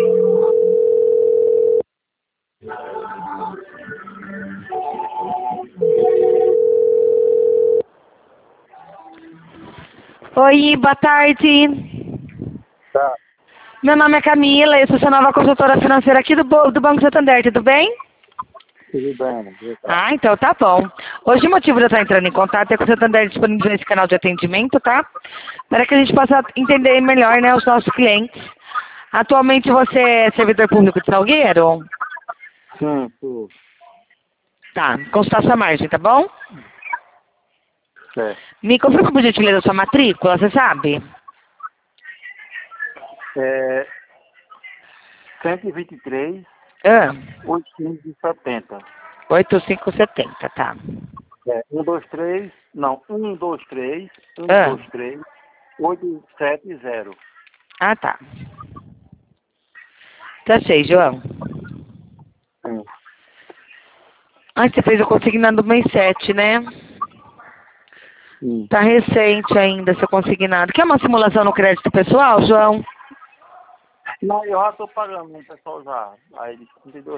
Oi, boa tarde. Tá, Meu nome é Camila, eu sou sua nova consultora financeira aqui do Banco Santander, tudo bem? tudo bem, viu, tá? Ah, então tá bom. Hoje o motivo de eu estar entrando em contato é que o Santander disponibilizou esse canal de atendimento, tá? Para que a gente possa entender melhor, né, os nossos clientes. Atualmente você é servidor público de Salgueiro? Sim, tu, Tá, consultar sua margem, tá bom? certo. Me confirma por gentileza a sua matrícula, você sabe? É 123, Ah, 870. 8570, tá. É, 123, não, 123, Ah, 123, 870. ah tá. Tá sei, João. Sim. Ah, você fez o consignado do mês 7, né? Sim. Tá recente ainda seu consignado. Quer uma simulação no crédito pessoal, João? Não, eu já estou pagando o pessoal já. Aí, 32